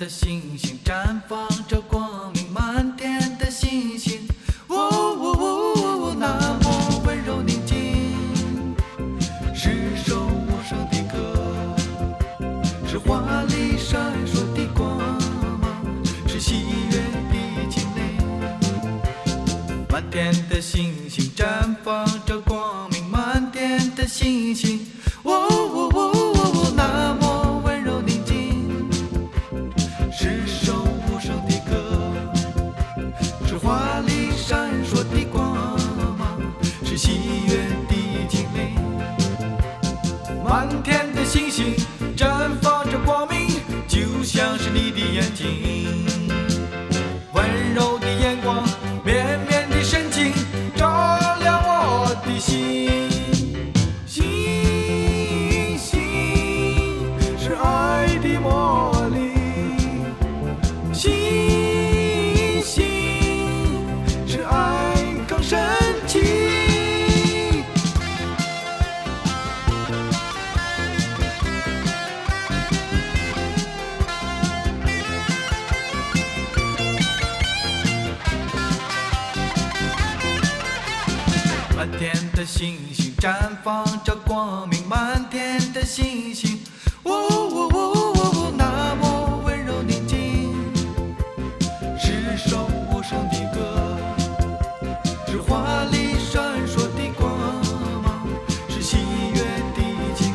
的星星绽放着光明，满天的星星，那么温柔宁静，是首无声的歌，是华丽闪烁的光芒，是喜悦的精灵。满天的星星绽放着光明，满天的星星，那么温柔宁静，是首无声的歌，是华丽闪烁的光芒，是喜悦的精灵。满天的星星绽放着光明，就像是你的眼睛，温柔的眼光，绵绵的深情，照亮我的心。星星是爱的魔力，星星是爱更深情。满天的星星绽放着光明，满天的星星，那么温柔宁静，是首无声的歌，是华丽闪烁的光芒，是喜悦的精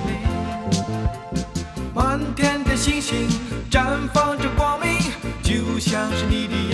灵。满天的星星绽放着光明，就像是你的